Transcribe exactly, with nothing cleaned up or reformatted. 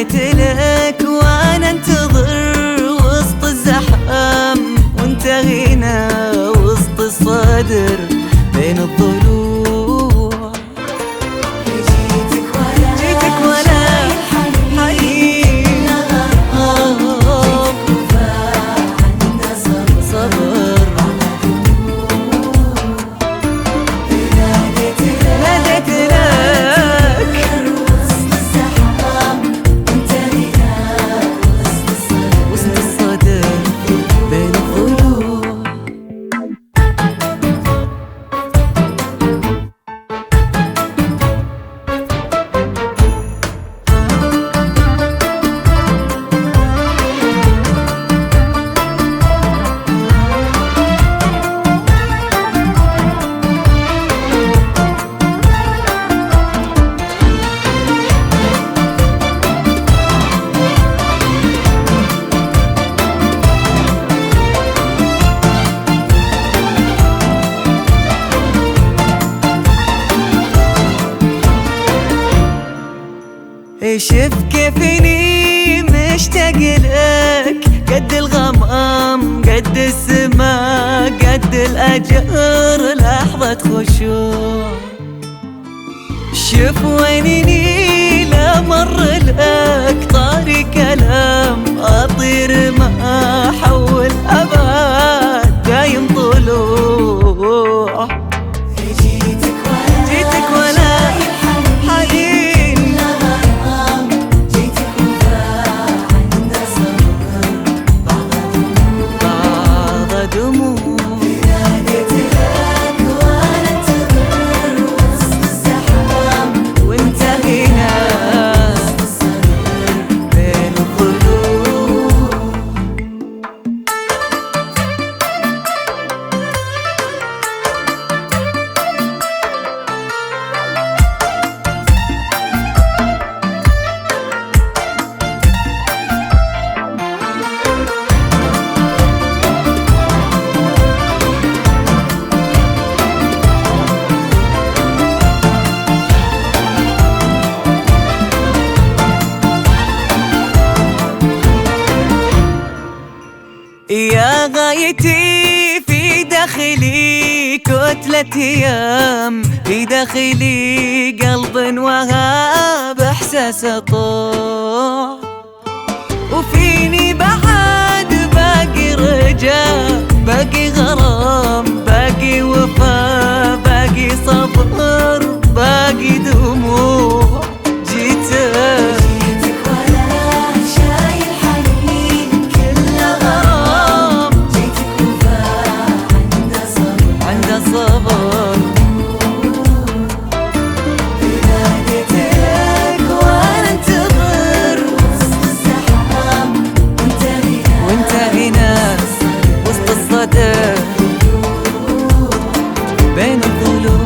ناديت لك وانا انتظر وسط الزحام، وانت هنا وسط الصدر بين الضلوع. جيتك ولا جيتك ولا حنين، صبر ناديت لك وسط الصدر بين الضلوع. شوف كيفني مشتاق لك، قد الغمام قد السما قد الأجر لحظة خشوع. شوف ويني لا مر لك طاري كلام، أطير ما أحول أبد دايم طلوع. جيتك ولا جيتك ولا حنين، بعض دموع. ناديت لك وانا انتظر وسط الزحام، وانت هنا بين الضلوع. يا غايتي في داخلي كتلة ايام، في داخلي قلب وهاب احساس طوع، وفيني بعد باقي رجاء باقي غرام باقي وفا باقي صبر باقي دموع. جيتك جيتك ولا شايل حنين، كله غرام. جيتك وفا عنده صبر عنده صبر. ناديت لك وانا انتظر وسط الزحام، وانت هنا وانت هنا وسط الصدر بين الضلوع.